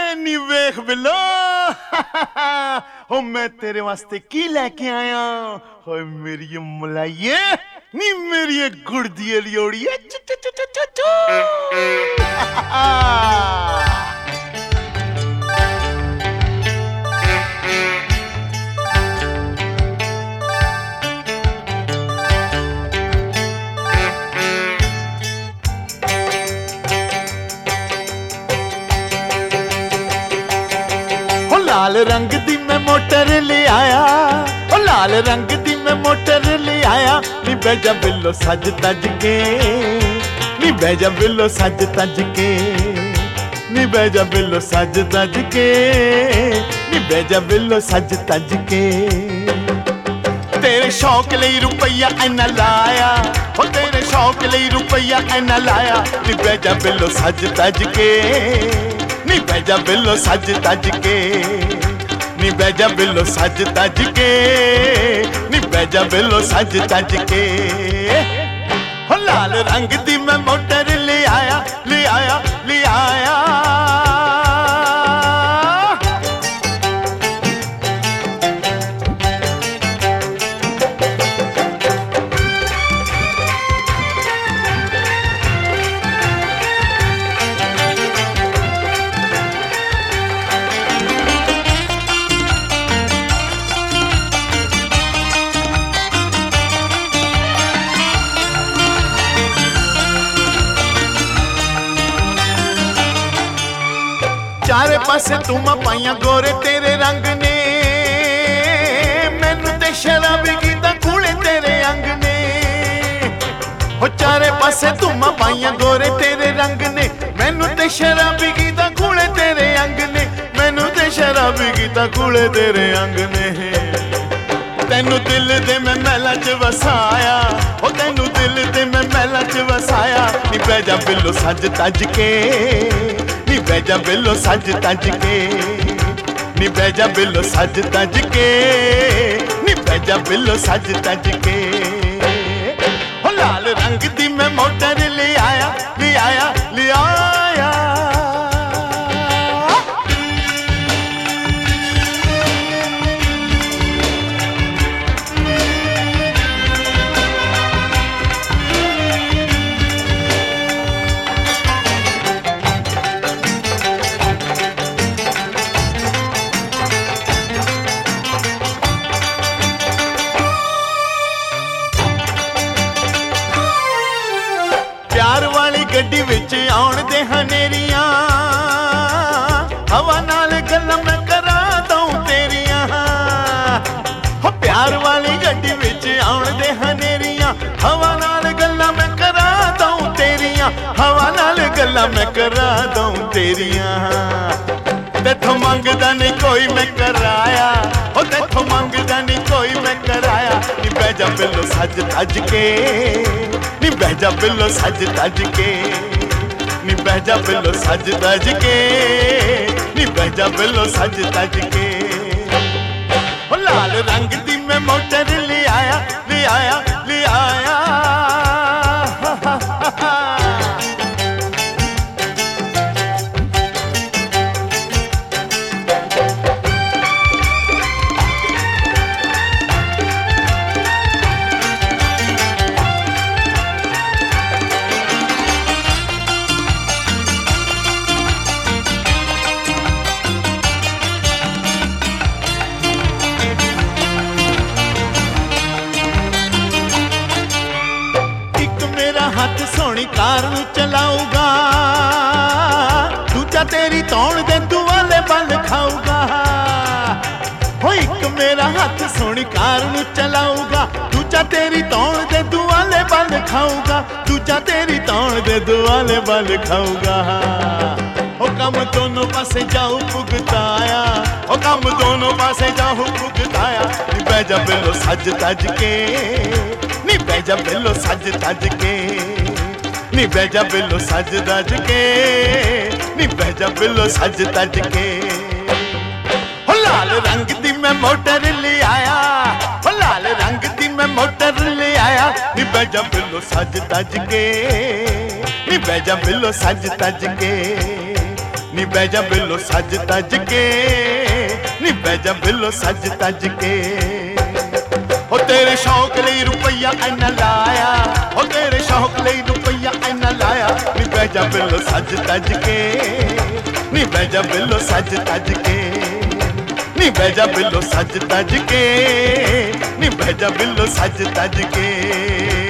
नी वेख बिलो हो मैं तेरे वास्ते की लेके आया हो मेरी मलाइये नी मेरी गुड़ दी लियोड़ी लाल रंग दी मैं मोटर ले आया ओ लाल रंग दी मैं मोटर ले आया नी बैजा बिल्लो सज तज के नी बैजा बिल्लो सज तज के नी बैजा बिल्लो सज तज के नी बैजा बिल्लो सज तज के तेरे शौक लई रुपया इन्ना लाया ओ तेरे शौक लई रुपया इन्ना लाया नी बैजा बिल्लो सज तज के नी बैजा बिल्लो सज तज के नी बैजा बिल्लो सज तज के नी बैजा बिल्लो सज तज के हो लाल रंग दी मैं मोटर ले आया ले आया ले आया चारे पासे तुमा पाइया गोरे तेरे रंग ने मैनू ते शराबी कीता कूड़े तेरे अंग ने हो चारे पासे तुमा पाइया गोरे तेरे रंग ने मैनू ते शराबी कीता कूड़े तेरे अंग ने मैनू ते शराबी कीता कूड़े तेरे अंग ने तेनू दिल दे मैं महला च वसाया हो तेनू दिल दे मैं महला च वसाया नी बैजा बिल्लो सज तज के नी बैजा बिल्लो सज तज के नी बैजा बिल्लो सज तज के नी बैजा बिल्लो सज तज के हो लाल रंग दी मैं मोटर ले आया ले आया ले आया प्यार वाली गड्डी विच आउण दे हनेरियां हवा नाल गल्लां मैं करा दूं तेरियां हो प्यार वाली गड्डी विच आउण दे हनेरियां हवा नाल गल्लां मैं करा दूं तेरियां हवा नाल गल्लां मैं करा दूं तेरियां तेथों मंगदा नहीं कोई मैं कराया हो तेथों मंगदा नहीं कोई मैं कराया नी बैजा बिल्लो सज तज के नी बैजा बिल्लो सज तज के नी बैजा बिल्लो सज तज के नी बैजा बिल्लो सज तज के हो लाल रंग दी मैं मोटर ले आया ले आया ले आया हथ सोनी कार नू चलाऊगा दूजा तेरी तौण दे दुआले बल खाऊगा हो एक मेरा हथ सोनी कार नू चलाऊगा दूजा तेरी तौण दे दुआले बल खाऊगा दूजा तेरी तौण दे दुआले बल खाऊगा हो कम दोनों पासे जाऊ भुगताया हो कम दोनों पासे जाऊ भुगताया नी बैजा बिल्लो सज तज के नी बैजा बिल्लो सज तज के नी बैजा बिल्लो सज तज के नी बैजा बिल्लो सज तज के हो लाल रंग दी मैं मोटर ले आया हो लाल रंग दी मैं मोटर ले आया नी बैजा बिल्लो सज तज के नी बैजा बिल्लो सज तज के नी बह जा बिल्लो सज तज के, नी बह जा बिल्लो सज तज के। हो तेरे शौक लई रुपया इन्ना लाया, हो तेरे शौक लई रुपया इन्ना लाया। नी बह जा बिल्लो सज तज के, नी बह जा बिल्लो सज तज के, नी बह जा बिल्लो सज तज के, नी बह जा बिल्लो सज तज के।